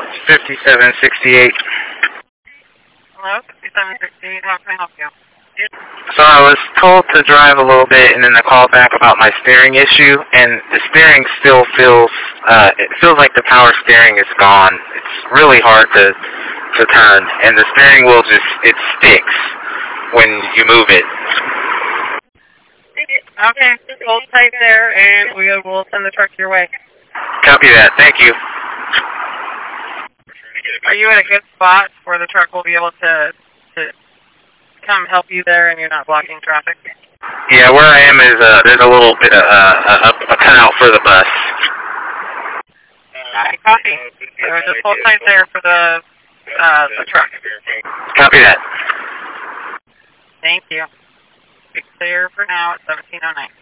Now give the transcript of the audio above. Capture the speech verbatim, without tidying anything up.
fifty-seven sixty-eight. Hello, fifty-seven sixty-eight, how can I help you? So I was told to drive a little bit, and then I called back about my steering issue, and the steering still feels, uh, it feels like the power steering is gone. It's really hard to, to turn, and the steering wheel just, it sticks when you move it. Okay, hold tight there, and we will send the truck your way. Copy that, thank you. Are you in a good spot where the truck will be able to, to come help you there and you're not blocking traffic? Yeah, where I am is, uh, there's a little bit of, uh, a, a cutout for the bus. Alright, copy. So just hold tight there for the, uh, the truck. Copy that. Thank you. Be clear for now at seventeen oh nine.